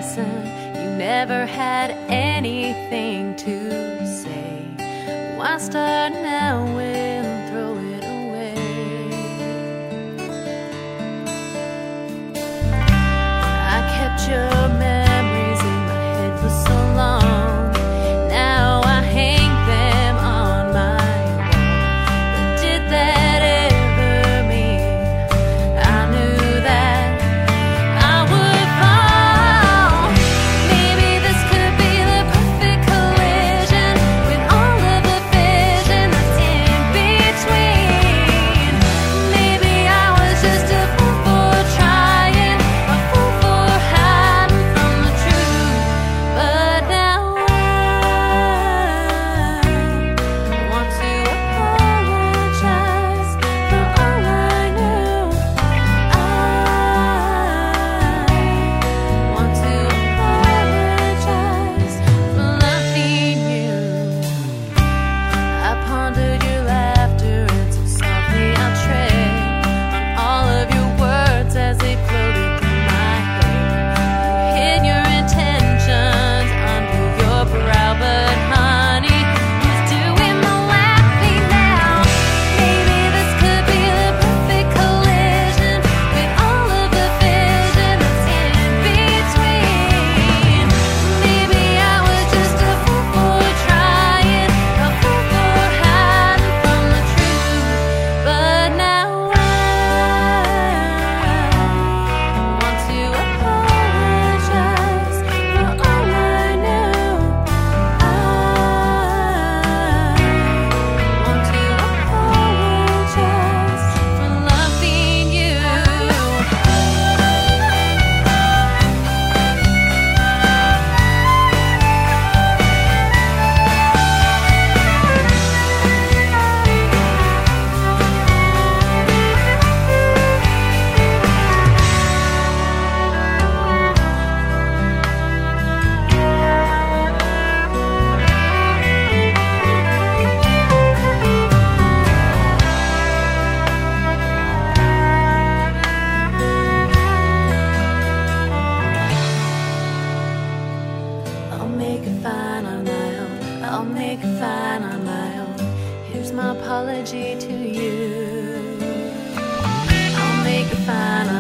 listen. You never had anything to say. Why start now and throw it away? I kept your memories in my head for so long. Now I hang them on my wall. But did that ever mean I knew that I would fall? Maybe this could be the perfect collision with all of the vision that's in between. Maybe I was just a fool for trying, a fool for hiding from the truth. But now I want to apologize for all I knew. I want to apologize for loving you. I pondered your laughter and so softly I tread on all of your words as they floated through my head. You hid your intentions under your brow, but honey, who's doing the laughing now? Maybe this could be the perfect collision with all of the vision that's in between. Maybe I was just a fool for trying, a fool for hiding from the truth. But now I want to apologize for all I knew. I want to apologize for loving you. I'll make it fine on my own. I'll make it fine on my own. Here's my apology to you. I'll make it fine